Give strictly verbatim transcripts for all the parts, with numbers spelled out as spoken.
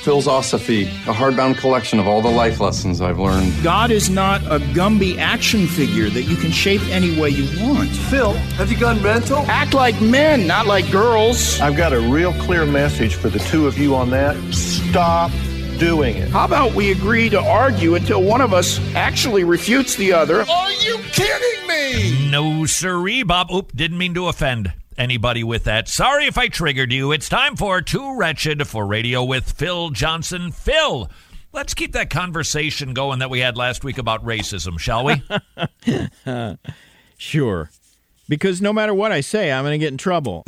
Philosophy, a hardbound collection of all the life lessons I've learned. God is not a Gumby action figure that you can shape any way you want. Phil, have you gone mental? Act like men, not like girls. I've got a real clear message for the two of you on that. Stop doing it. How about we agree to argue until one of us actually refutes the other? Are you kidding me? No, sirree, Bob. Oop, didn't mean to offend anybody with that. Sorry if I triggered you. It's time for Too Wretched for Radio with Phil Johnson. Phil, let's keep that conversation going that we had last week about racism, shall we? uh, sure. Because no matter what I say, I'm going to get in trouble.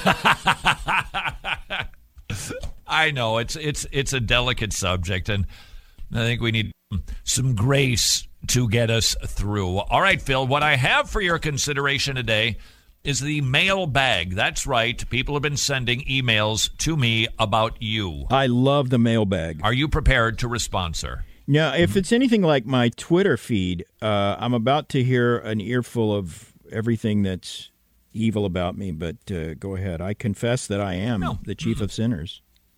I know it's it's it's a delicate subject, and I think we need some grace to get us through. All right, Phil, what I have for your consideration today is the mailbag. That's right. People have been sending emails to me about you. I love the mailbag. Are you prepared to respond, sir? Now, if it's anything like my Twitter feed, uh, I'm about to hear an earful of everything that's evil about me, but uh, go ahead. I confess that I am no. the chief of sinners.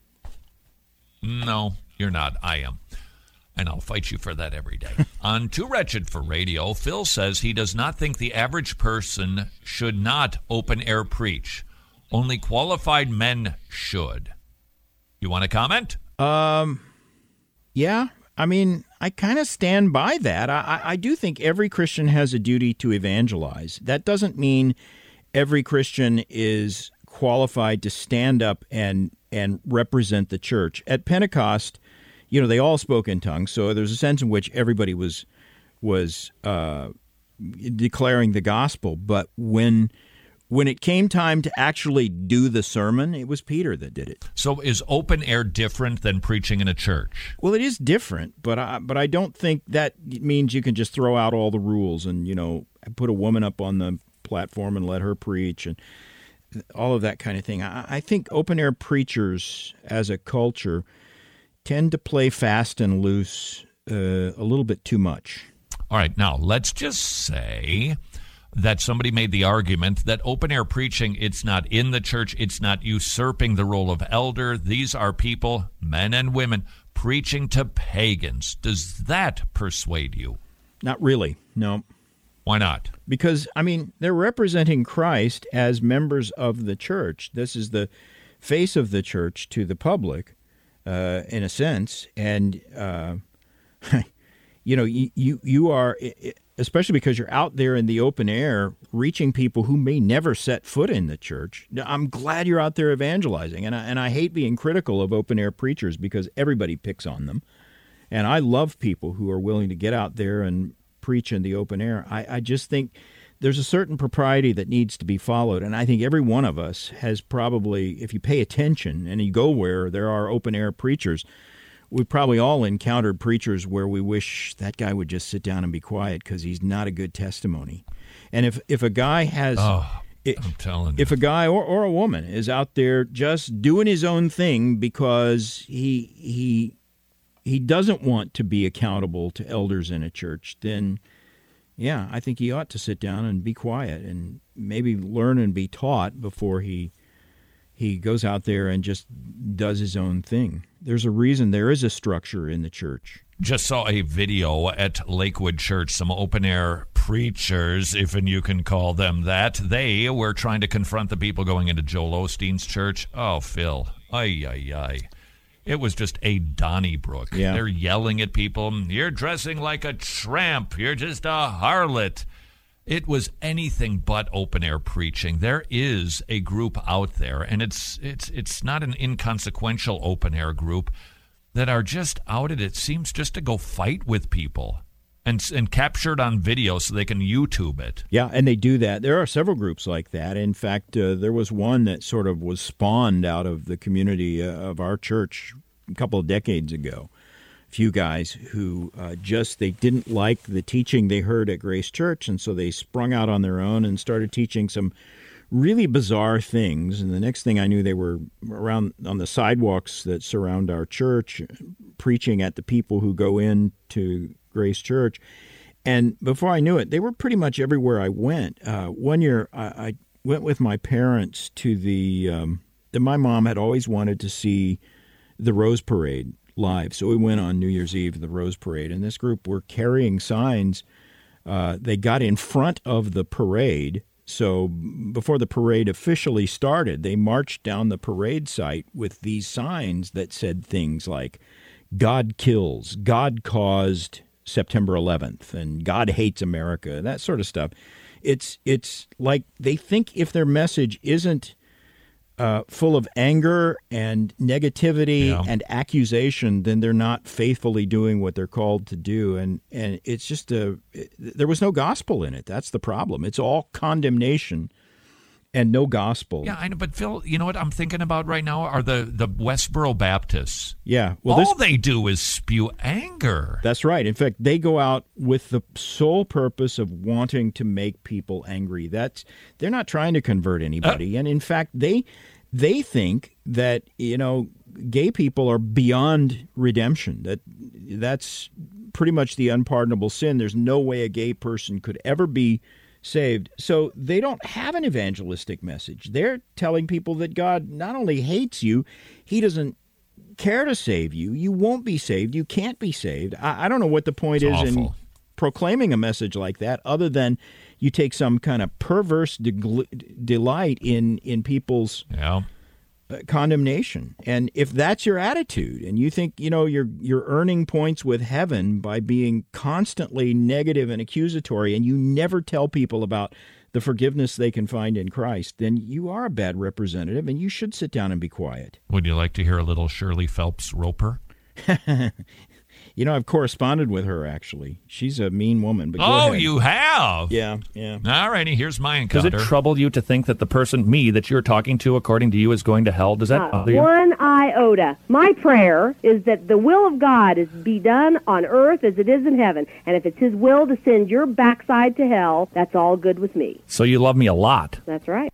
No, you're not. I am. And I'll fight you for that every day. On Too Wretched for Radio, Phil says he does not think the average person should not open-air preach. Only qualified men should. You want to comment? Um, yeah. I mean, I kind of stand by that. I, I do think every Christian has a duty to evangelize. That doesn't mean every Christian is qualified to stand up and, and represent the church. At Pentecost, you know, they all spoke in tongues, so there's a sense in which everybody was was uh, declaring the gospel. But when when it came time to actually do the sermon, it was Peter that did it. So is open air different than preaching in a church? Well, it is different, but I, but I don't think that means you can just throw out all the rules and, you know, put a woman up on the platform and let her preach and all of that kind of thing. I, I think open air preachers as a culture tend to play fast and loose uh, a little bit too much. All right, now let's just say that somebody made the argument that open-air preaching, it's not in the church, it's not usurping the role of elder. These are people, men and women, preaching to pagans. Does that persuade you? Not really, no. Why not? Because, I mean, they're representing Christ as members of the church. This is the face of the church to the public. Uh, in a sense, and uh, you know, you, you you are, especially because you're out there in the open air, reaching people who may never set foot in the church. I'm glad you're out there evangelizing, and I, and I hate being critical of open air preachers because everybody picks on them, and I love people who are willing to get out there and preach in the open air. I, I just think there's a certain propriety that needs to be followed, and I think every one of us has probably, if you pay attention and you go where there are open-air preachers, we've probably all encountered preachers where we wish that guy would just sit down and be quiet because he's not a good testimony. And if, if a guy has... Oh, I'm telling you. If a guy or, or a woman is out there just doing his own thing because he he he doesn't want to be accountable to elders in a church, then... yeah, I think he ought to sit down and be quiet and maybe learn and be taught before he he goes out there and just does his own thing. There's a reason there is a structure in the church. Just saw a video at Lakewood Church, some open-air preachers, if and you can call them that. They were trying to confront the people going into Joel Osteen's church. Oh, Phil, ay, ay, ay. It was just a Donnybrook. Yeah. They're yelling at people, you're dressing like a tramp, you're just a harlot. It was anything but open-air preaching. There is a group out there, and it's it's it's not an inconsequential open-air group, that are just out at it seems just to go fight with people and and capture it on video so they can YouTube it. Yeah, and they do that. There are several groups like that. In fact, uh, there was one that sort of was spawned out of the community uh, of our church a couple of decades ago. A few guys who uh, just, they didn't like the teaching they heard at Grace Church, and so they sprung out on their own and started teaching some really bizarre things. And the next thing I knew, they were around on the sidewalks that surround our church, preaching at the people who go in to Grace Church. And before I knew it, they were pretty much everywhere I went. Uh, one year, I, I went with my parents to the, um, the, my mom had always wanted to see the Rose Parade live. So we went on New Year's Eve to the Rose Parade, and this group were carrying signs. Uh, they got in front of the parade. So before the parade officially started, they marched down the parade site with these signs that said things like, God kills, God caused September eleventh, and God hates America, that sort of stuff. It's it's like they think if their message isn't uh, full of anger and negativity yeah. and accusation, then they're not faithfully doing what they're called to do. And, and it's just a it, there was no gospel in it. That's the problem. It's all condemnation and no gospel. Yeah, I know. But Phil, you know what I'm thinking about right now are the, the Westboro Baptists. Yeah. Well, all this, they do is spew anger. That's right. In fact, they go out with the sole purpose of wanting to make people angry. That's they're not trying to convert anybody. Uh, and in fact, they they think that, you know, gay people are beyond redemption. That that's pretty much the unpardonable sin. There's no way a gay person could ever be saved. So they don't have an evangelistic message. They're telling people that God not only hates you, he doesn't care to save you. You won't be saved. You can't be saved. I, I don't know what the point it's is awful. in proclaiming a message like that, other than you take some kind of perverse de- delight in, in people's yeah. uh, condemnation. And if that's your attitude, and you think, you know, you're you're earning points with heaven by being constantly negative and accusatory, and you never tell people about the forgiveness they can find in Christ, then you are a bad representative, and you should sit down and be quiet. Would you like to hear a little Shirley Phelps Roper? You know, I've corresponded with her, actually. She's a mean woman. But go oh, ahead. you have? Yeah, yeah. All righty, here's my encounter. Does it trouble you to think that the person, me, that you're talking to, according to you, is going to hell? Does that uh, bother you? One iota. My prayer is that the will of God is be done on earth as it is in heaven. And if it's his will to send your backside to hell, that's all good with me. So you love me a lot. That's right.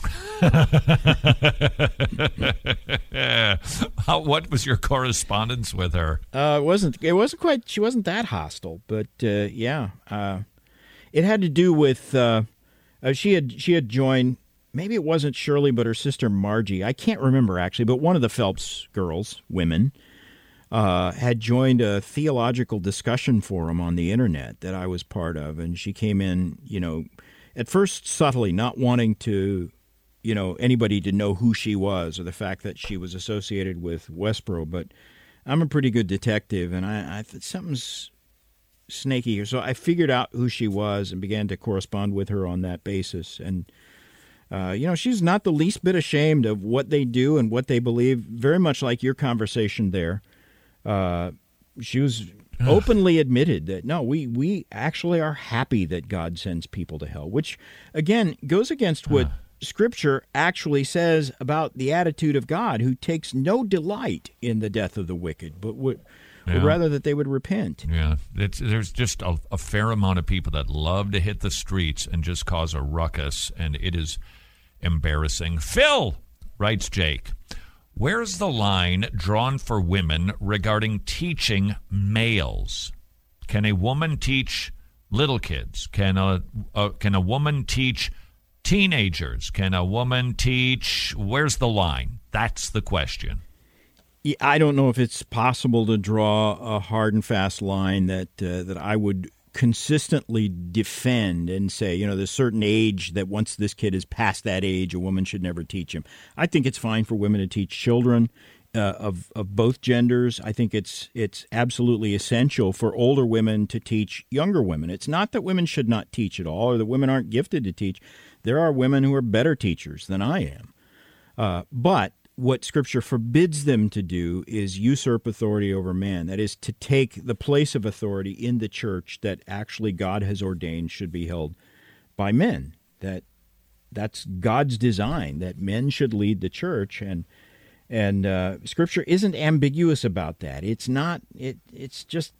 How, what was your correspondence with her? Uh, it wasn't. It wasn't quite. She wasn't that hostile, but uh, yeah, uh, it had to do with. Uh, uh, she had she had joined. Maybe it wasn't Shirley, but her sister Margie. I can't remember actually, but one of the Phelps girls, women, uh, had joined a theological discussion forum on the internet that I was part of, and she came in, you know, at first subtly, not wanting to. you know, anybody to know who she was or the fact that she was associated with Westboro. But I'm a pretty good detective, and I, I thought something's snaky here. So I figured out who she was and began to correspond with her on that basis. And, uh, you know, she's not the least bit ashamed of what they do and what they believe, very much like your conversation there. Uh, she was openly admitted that, no, we, we actually are happy that God sends people to hell, which, again, goes against what Scripture actually says about the attitude of God, who takes no delight in the death of the wicked, but would, yeah. would rather that they would repent. Yeah, it's, there's just a, a fair amount of people that love to hit the streets and just cause a ruckus, and it is embarrassing. Phil, writes Jake, where's the line drawn for women regarding teaching males? Can a woman teach little kids? Can a, a can a woman teach teenagers? Can a woman teach? Where's the line? That's the question. Yeah, I don't know if it's possible to draw a hard and fast line that uh, that I would consistently defend and say, you know, there's a certain age that once this kid is past that age, a woman should never teach him. I think it's fine for women to teach children uh, of of both genders. I think it's it's absolutely essential for older women to teach younger women. It's not that women should not teach at all or that women aren't gifted to teach. There are women who are better teachers than I am. Uh, but what Scripture forbids them to do is usurp authority over man. That is, to take the place of authority in the church that actually God has ordained should be held by men. That that's God's design, that men should lead the church. And and uh, Scripture isn't ambiguous about that. It's not. It it's just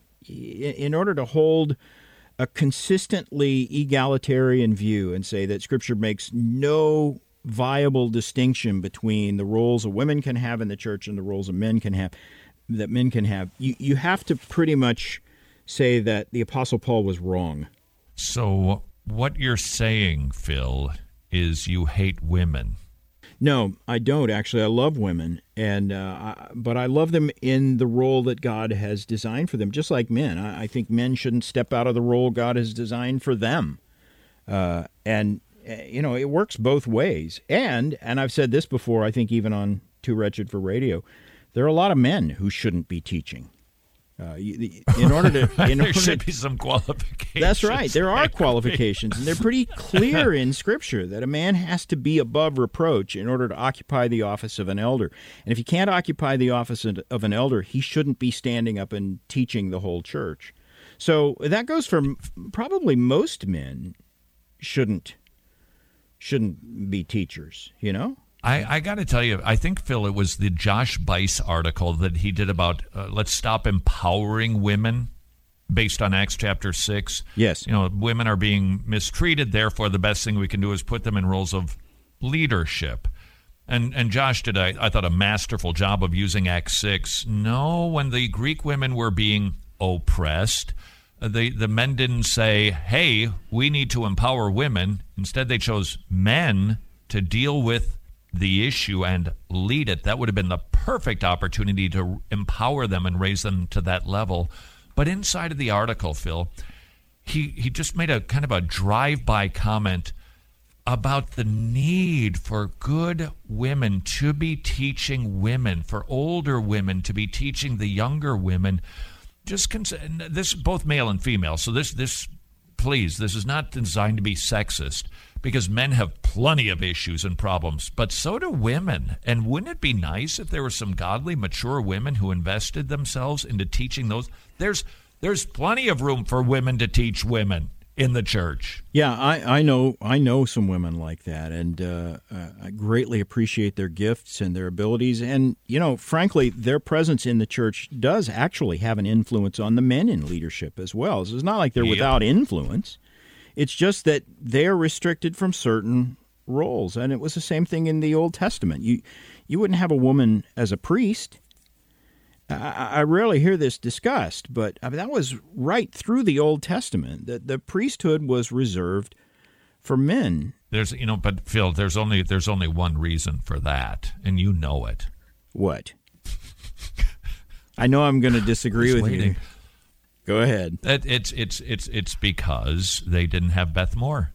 in order to hold a consistently egalitarian view and say that Scripture makes no viable distinction between the roles a women can have in the church and the roles of men can have, that men can have. You you have to pretty much say that the Apostle Paul was wrong. So what you're saying, Phil, is you hate women. No, I don't actually. I love women, and uh, I, but I love them in the role that God has designed for them, just like men. I, I think men shouldn't step out of the role God has designed for them. Uh, and, uh, you know, it works both ways. And, and I've said this before, I think even on Too Wretched for Radio, there are a lot of men who shouldn't be teaching. Uh, in order to, in there order should to, be some qualifications. That's right. There are qualifications, and they're pretty clear in Scripture that a man has to be above reproach in order to occupy the office of an elder. And if he can't occupy the office of an elder, he shouldn't be standing up and teaching the whole church. So that goes for probably most men shouldn't shouldn't be teachers. You know. I, I got to tell you, I think, Phil, it was the Josh Buice article that he did about uh, let's stop empowering women based on Acts chapter six. Yes. You know, women are being mistreated, therefore the best thing we can do is put them in roles of leadership. And and Josh did, a, I thought, a masterful job of using Acts six. No, when the Greek women were being oppressed, the, the men didn't say, hey, we need to empower women. Instead, they chose men to deal with the issue and lead it. That would have been the perfect opportunity to empower them and raise them to that level. But inside of the article, Phil, he, he just made a kind of a drive-by comment about the need for good women to be teaching women, for older women to be teaching the younger women. Just cons- this is both male and female. So this this please, this is not designed to be sexist, because men have plenty of issues and problems, but so do women. And wouldn't it be nice if there were some godly, mature women who invested themselves into teaching those? There's there's plenty of room for women to teach women in the church. Yeah, I, I know I know some women like that, and uh, uh, I greatly appreciate their gifts and their abilities. And, you know, frankly, their presence in the church does actually have an influence on the men in leadership as well. So it's not like they're Yep. without influence. It's just that they're restricted from certain roles. And it was the same thing in the Old Testament. You you wouldn't have a woman as a priest. I, I rarely hear this discussed, but I mean, that was right through the Old Testament, that the priesthood was reserved for men. There's, you know, but Phil, there's only there's only one reason for that, and you know it. What? I know I'm going to disagree with waiting. you. Go ahead. It, it's it's it's it's because they didn't have Beth Moore.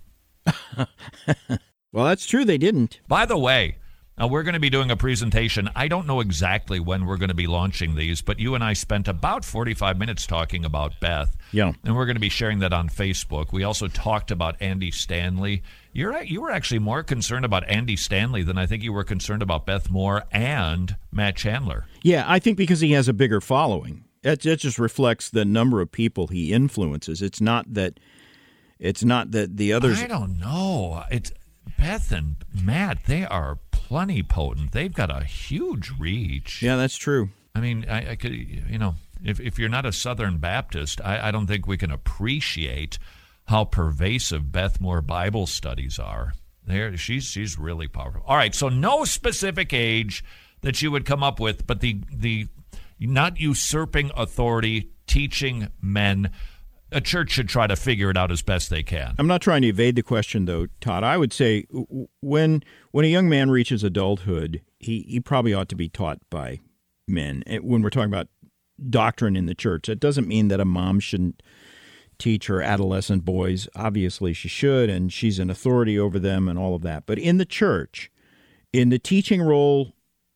Well, that's true. They didn't. By the way, now we're going to be doing a presentation. I don't know exactly when we're going to be launching these, but you and I spent about forty-five minutes talking about Beth. Yeah. And we're going to be sharing that on Facebook. We also talked about Andy Stanley. You're you were actually more concerned about Andy Stanley than I think you were concerned about Beth Moore and Matt Chandler. Yeah, I think because he has a bigger following. That, that just reflects the number of people he influences. It's not that it's not that the others. I don't know. It's Beth and Matt. They are plenty potent. They've got a huge reach. Yeah, that's true. I mean, I, I could, you know, if if you're not a Southern Baptist, I, I don't think we can appreciate how pervasive Beth Moore Bible studies are. There, she's she's really powerful. All right, so no specific age that you would come up with, but the the not usurping authority, teaching men. A church should try to figure it out as best they can. I'm not trying to evade the question, though, Todd. I would say when when a young man reaches adulthood, he, he probably ought to be taught by men. When we're talking about doctrine in the church, that doesn't mean that a mom shouldn't teach her adolescent boys. Obviously, she should, and she's an authority over them and all of that. But in the church, in the teaching role,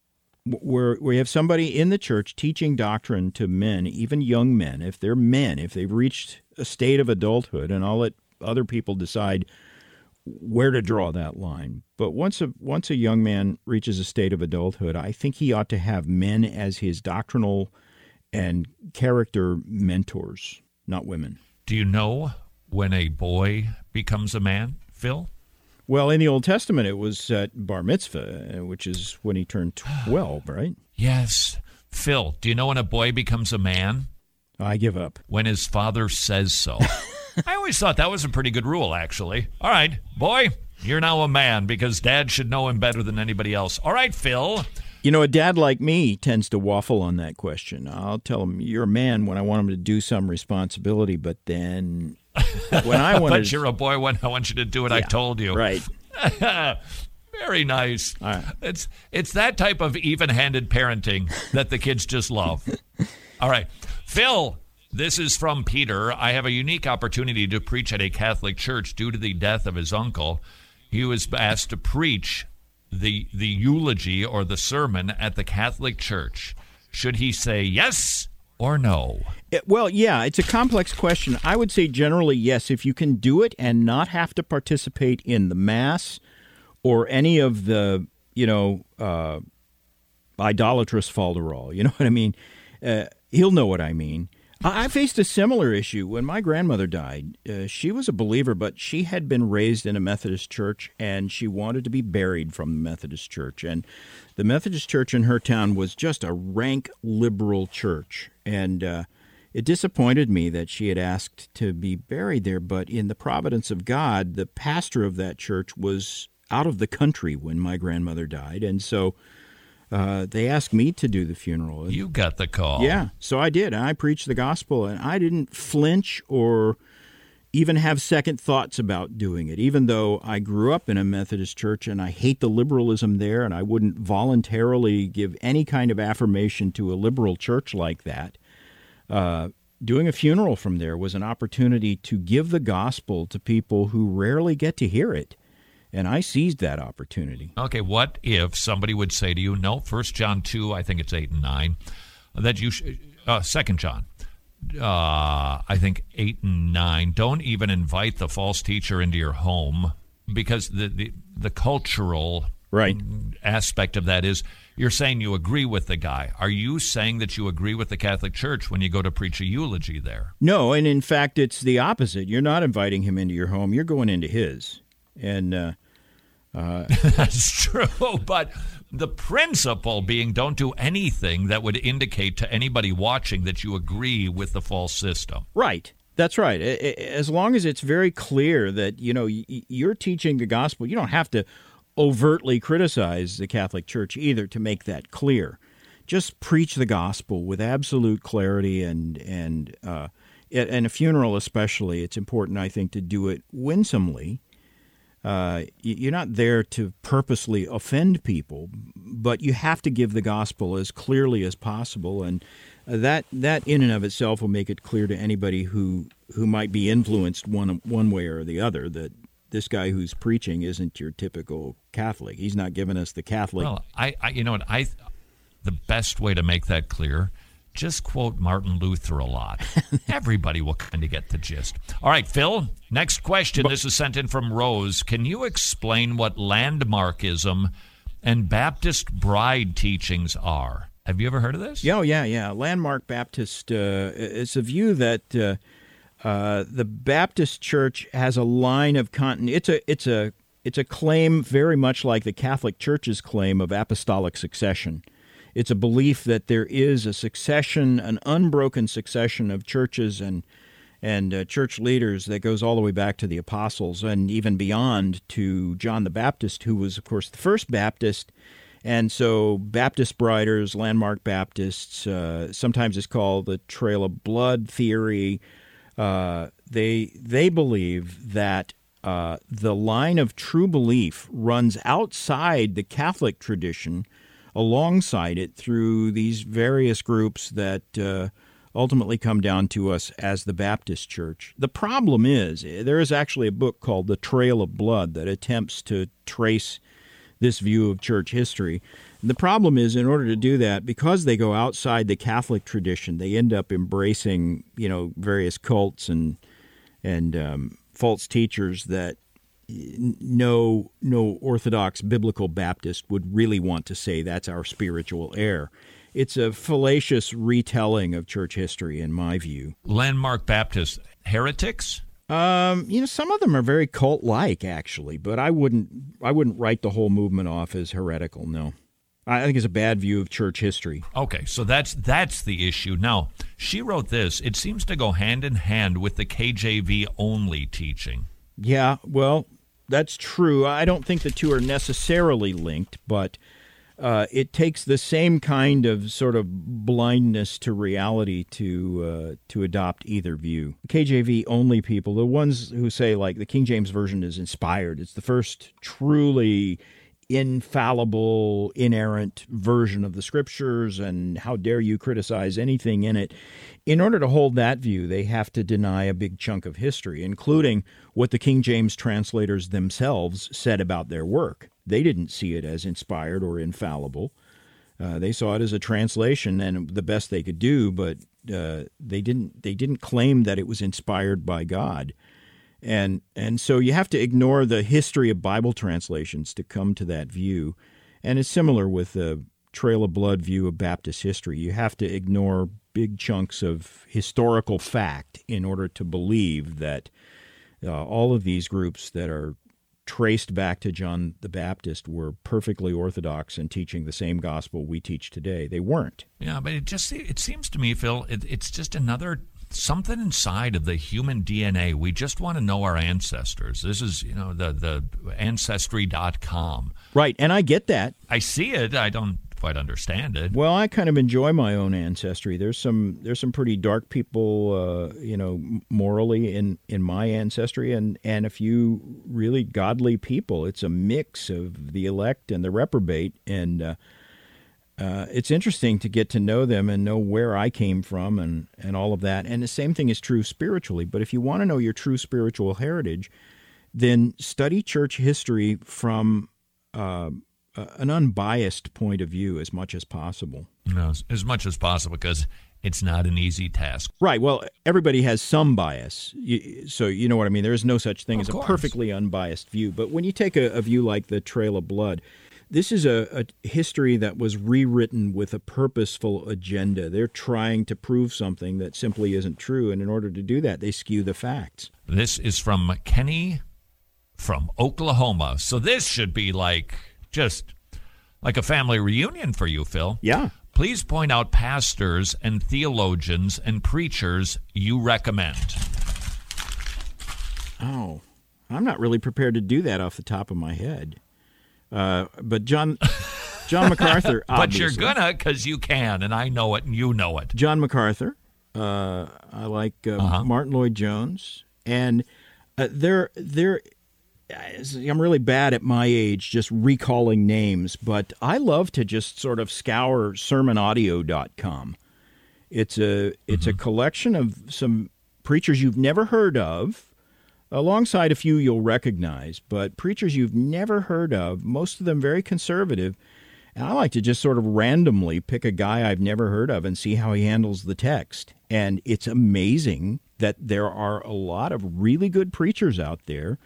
where we have somebody in the church teaching doctrine to men, even young men, if they're men, if they've reached a state of adulthood, and I'll let other people decide where to draw that line. But once a once a young man reaches a state of adulthood, I think he ought to have men as his doctrinal and character mentors, not women. Do you know when a boy becomes a man, Phil? Well, in the Old Testament, it was at bar mitzvah, which is when he turned twelve, right? Yes. Phil, do you know when a boy becomes a man? I give up. When his father says so. I always thought that was a pretty good rule, actually. All right, boy, you're now a man because Dad should know him better than anybody else. All right, Phil. You know, a dad like me tends to waffle on that question. I'll tell him, you're a man when I want him to do some responsibility, but then when I want but to... you're a boy when I want you to do what yeah, I told you. Right. Very nice. All right. It's it's that type of even-handed parenting that the kids just love. All right. Phil, this is from Peter. I have a unique opportunity to preach at a Catholic church due to the death of his uncle. He was asked to preach the the eulogy or the sermon at the Catholic church. Should he say yes or no? It, well, yeah, it's a complex question. I would say generally yes, if you can do it and not have to participate in the Mass or any of the, you know, uh, idolatrous falderall. You know what I mean? Uh, he'll know what I mean. I faced a similar issue when my grandmother died. Uh, she was a believer, but she had been raised in a Methodist church, and she wanted to be buried from the Methodist church. And the Methodist church in her town was just a rank liberal church. And uh, it disappointed me that she had asked to be buried there. But in the providence of God, the pastor of that church was out of the country when my grandmother died. And so Uh, they asked me to do the funeral. You got the call. Yeah, so I did. I preached the gospel, and I didn't flinch or even have second thoughts about doing it, even though I grew up in a Methodist church, and I hate the liberalism there, and I wouldn't voluntarily give any kind of affirmation to a liberal church like that. Uh, doing a funeral from there was an opportunity to give the gospel to people who rarely get to hear it. And I seized that opportunity. Okay, what if somebody would say to you, no, First John two, I think it's eight and nine, that you should, uh, Second John, uh, I think eight and nine, don't even invite the false teacher into your home, because the, the, the cultural right. aspect of that is you're saying you agree with the guy. Are you saying that you agree with the Catholic Church when you go to preach a eulogy there? No, and in fact, it's the opposite. You're not inviting him into your home. You're going into his. And uh, uh, that's true, but the principle being don't do anything that would indicate to anybody watching that you agree with the false system. Right. That's right. As long as it's very clear that, you know, you're teaching the gospel, you don't have to overtly criticize the Catholic Church either to make that clear. Just preach the gospel with absolute clarity, and and uh, at a funeral especially, it's important, I think, to do it winsomely. Uh, you're not there to purposely offend people, but you have to give the gospel as clearly as possible, and that that in and of itself will make it clear to anybody who who might be influenced one one way or the other that this guy who's preaching isn't your typical Catholic. He's not giving us the Catholic. Well, I, I you know what I, the best way to make that clear, just quote Martin Luther a lot. Everybody will kind of get the gist. All right, Phil, next question. This is sent in from Rose. Can you explain what landmarkism and Baptist bride teachings are? Have you ever heard of this? Yeah, oh, yeah, yeah. Landmark Baptist, uh, it's a view that uh, uh, the Baptist Church has a line of continuity. It's a, it's a, it's a claim very much like the Catholic Church's claim of apostolic succession. It's a belief that there is a succession, an unbroken succession of churches and and uh, church leaders that goes all the way back to the apostles and even beyond to John the Baptist, who was, of course, the first Baptist. And so Baptist briders, landmark Baptists, uh, sometimes it's called the trail of blood theory. Uh, they they believe that uh, the line of true belief runs outside the Catholic tradition, alongside it through these various groups that uh, ultimately come down to us as the Baptist Church. The problem is, there is actually a book called The Trail of Blood that attempts to trace this view of church history. And the problem is, in order to do that, because they go outside the Catholic tradition, they end up embracing, you know, various cults and and um, false teachers that no no Orthodox biblical Baptist would really want to say that's our spiritual heir. It's a fallacious retelling of church history, in my view. Landmark Baptist heretics? Um, you know, some of them are very cult-like, actually, but I wouldn't I wouldn't write the whole movement off as heretical. No, I think it's a bad view of church history. Okay, so that's that's the issue. Now, she wrote this. It seems to go hand in hand with the K J V only teaching. Yeah, well, that's true. I don't think the two are necessarily linked, but uh, it takes the same kind of sort of blindness to reality to uh, to adopt either view. K J V only people, the ones who say like the King James Version is inspired, it's the first truly infallible, inerrant version of the Scriptures, and how dare you criticize anything in it. In order to hold that view, they have to deny a big chunk of history, including what the King James translators themselves said about their work. They didn't see it as inspired or infallible. Uh, they saw it as a translation and the best they could do, but uh, they didn't. They didn't claim that it was inspired by God. And and so you have to ignore the history of Bible translations to come to that view. And it's similar with the Trail of Blood view of Baptist history. You have to ignore big chunks of historical fact in order to believe that uh, all of these groups that are traced back to John the Baptist were perfectly orthodox and teaching the same gospel we teach today. They weren't. Yeah, but it just it seems to me, Phil, it, it's just another something inside of the human D N A. We just want to know our ancestors. This is, you know, the the ancestry dot com. Right, and I get that. I see it. I don't quite understand it. Well, I kind of enjoy my own ancestry. There's some there's some pretty dark people, uh, you know, morally in, in my ancestry, and, and a few really godly people. It's a mix of the elect and the reprobate, and uh, uh, it's interesting to get to know them and know where I came from and, and all of that. And the same thing is true spiritually. But if you want to know your true spiritual heritage, then study church history from uh, an unbiased point of view as much as possible. No, as much as possible, because it's not an easy task. Right. Well, everybody has some bias. So you know what I mean? There is no such thing Of as course. a perfectly unbiased view. But when you take a, a view like the Trail of Blood, this is a, a history that was rewritten with a purposeful agenda. They're trying to prove something that simply isn't true, and in order to do that, they skew the facts. This is from Kenny from Oklahoma. So this should be like just like a family reunion for you, Phil. Yeah. Please point out pastors and theologians and preachers you recommend. Oh, I'm not really prepared to do that off the top of my head. Uh, but John John MacArthur, But obviously. you're gonna, because you can, and I know it, and you know it. John MacArthur. Uh, I like uh, Uh-huh. Martin Lloyd-Jones. And uh, they're, they're, I'm really bad at my age just recalling names, but I love to just sort of scour sermon audio dot com. It's a, it's mm-hmm. a collection of some preachers you've never heard of, alongside a few you'll recognize, but preachers you've never heard of, most of them very conservative. And I like to just sort of randomly pick a guy I've never heard of and see how he handles the text. And it's amazing that there are a lot of really good preachers out there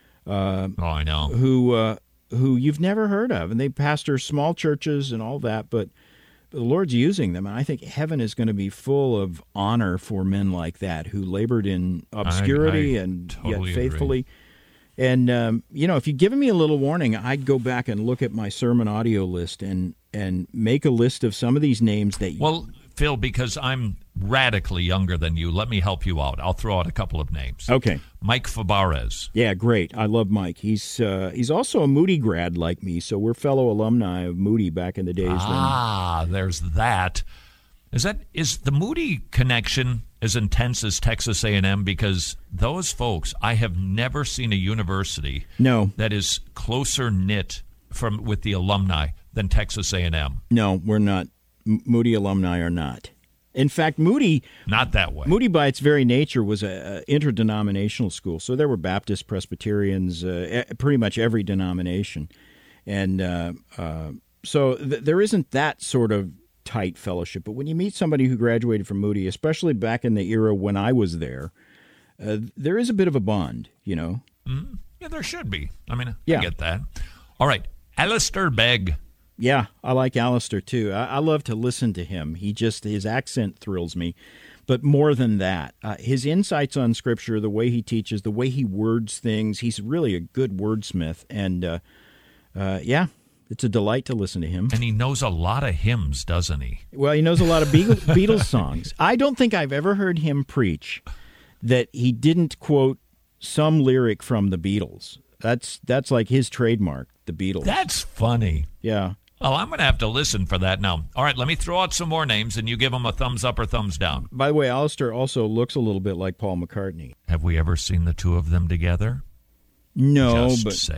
uh, oh, I know. who uh, who you've never heard of. And they pastor small churches and all that, but the Lord's using them. And I think heaven is going to be full of honor for men like that who labored in obscurity I, I and totally yet faithfully. agree. And, um, you know, if you'd given me a little warning, I'd go back and look at my sermon audio list and, and make a list of some of these names that you... Well, Phil, because I'm radically younger than you, let me help you out. I'll throw out a couple of names. Okay. Mike Fabarez. Yeah, great. I love Mike. He's uh, he's also a Moody grad like me, so we're fellow alumni of Moody back in the days. Ah, when... there's that. Is that is the Moody connection as intense as Texas A and M? Because those folks, I have never seen a university no. that is closer knit from with the alumni than Texas A and M. No, we're not. M- Moody alumni are not. In fact, Moody not that way. Moody, by its very nature, was a, a interdenominational school. So there were Baptists, Presbyterians, uh, e- pretty much every denomination, and uh, uh, so th- there isn't that sort of tight fellowship. But when you meet somebody who graduated from Moody, especially back in the era when I was there, uh, there is a bit of a bond, you know. Mm-hmm. Yeah, there should be. I mean, yeah. I get that. All right, Alistair Begg. Yeah, I like Alistair too. I, I love to listen to him. He just, his accent thrills me. But more than that, uh, his insights on Scripture, the way he teaches, the way he words things, he's really a good wordsmith. And uh, uh, yeah, it's a delight to listen to him. And he knows a lot of hymns, doesn't he? Well, he knows a lot of Beatles, Beatles songs. I don't think I've ever heard him preach that he didn't quote some lyric from the Beatles. That's that's like his trademark, the Beatles. That's funny. Yeah. Well, I'm going to have to listen for that now. All right, let me throw out some more names, and you give them a thumbs up or thumbs down. By the way, Alistair also looks a little bit like Paul McCartney. Have we ever seen the two of them together? No, Just but saying.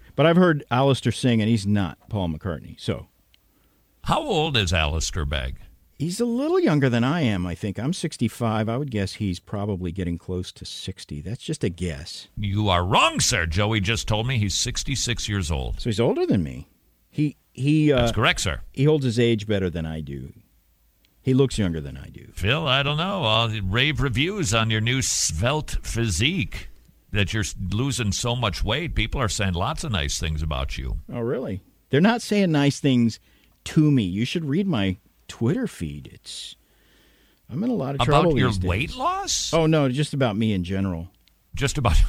But I've heard Alistair sing, and he's not Paul McCartney. So, how old is Alistair Begg? He's a little younger than I am, I think. I'm sixty-five. I would guess he's probably getting close to sixty. That's just a guess. You are wrong, sir. Joey just told me he's sixty-six years old. So he's older than me. He he. Uh, That's correct, sir. He holds his age better than I do. He looks younger than I do. Phil, I don't know. Uh, rave reviews on your new svelte physique, that you're losing so much weight. People are saying lots of nice things about you. Oh, really? They're not saying nice things to me. You should read my Twitter feed. It's I'm in a lot of trouble about your these days. Weight loss? Oh no, just about me in general. Just about.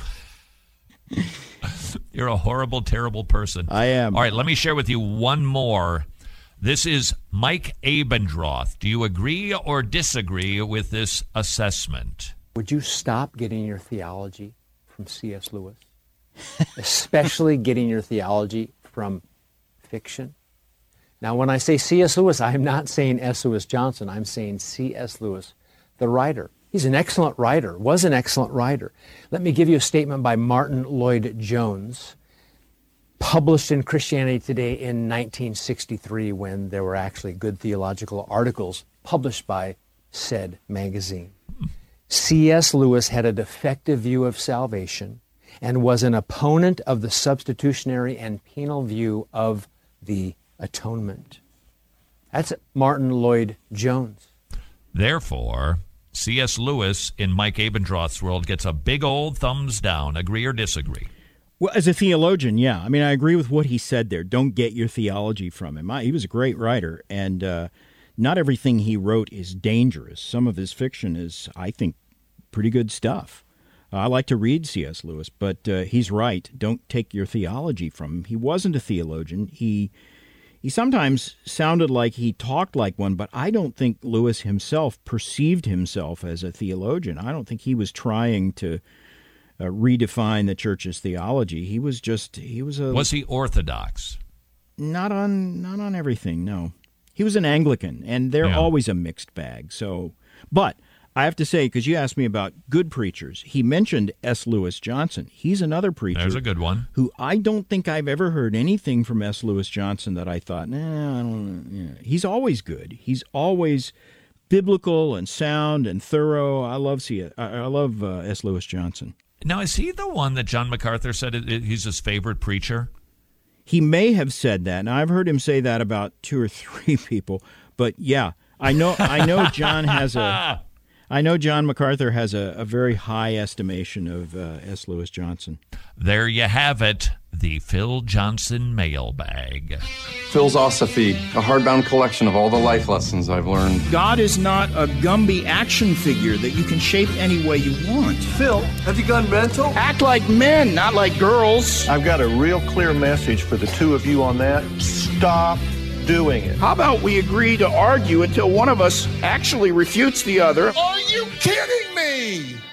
You're a horrible, terrible person. I am. All right, let me share with you one more. This is Mike Abendroth. Do you agree or disagree with this assessment? Would you stop getting your theology from C S. Lewis, especially getting your theology from fiction? Now, when I say C S. Lewis, I'm not saying S. Lewis Johnson. I'm saying C S. Lewis, the writer. He's an excellent writer, was an excellent writer. Let me give you a statement by Martin Lloyd-Jones, published in Christianity Today in nineteen sixty-three, when there were actually good theological articles published by said magazine. C S. Lewis had a defective view of salvation and was an opponent of the substitutionary and penal view of the atonement. That's Martin Lloyd-Jones. Therefore, C S. Lewis in Mike Abendroth's world gets a big old thumbs down. Agree or disagree? Well, as a theologian, yeah. I mean, I agree with what he said there. Don't get your theology from him. I, he was a great writer, and uh, not everything he wrote is dangerous. Some of his fiction is, I think, pretty good stuff. Uh, I like to read C S. Lewis, but uh, he's right. Don't take your theology from him. He wasn't a theologian. He he sometimes sounded like he talked like one, but I don't think Lewis himself perceived himself as a theologian. I don't think he was trying to uh, redefine the church's theology. He was just he was a Was he orthodox? Not on not on everything. No, he was an Anglican, and they're Yeah. always a mixed bag. So, but I have to say, because you asked me about good preachers, he mentioned S. Lewis Johnson. He's another preacher. There's a good one. Who I don't think I've ever heard anything from S. Lewis Johnson that I thought, nah, I don't. You know. He's always good. He's always biblical and sound and thorough. I love see I, I love uh, S. Lewis Johnson. Now, is he the one that John MacArthur said it, it, he's his favorite preacher? He may have said that. Now, I've heard him say that about two or three people. But yeah, I know. I know John has a. I know John MacArthur has a, a very high estimation of uh, S. Lewis Johnson. There you have it, the Phil Johnson mailbag. Philosophy, a hardbound collection of all the life lessons I've learned. God is not a Gumby action figure that you can shape any way you want. Phil, have you gone mental? Act like men, not like girls. I've got a real clear message for the two of you on that. Stop doing it. How about we agree to argue until one of us actually refutes the other? Are you kidding me?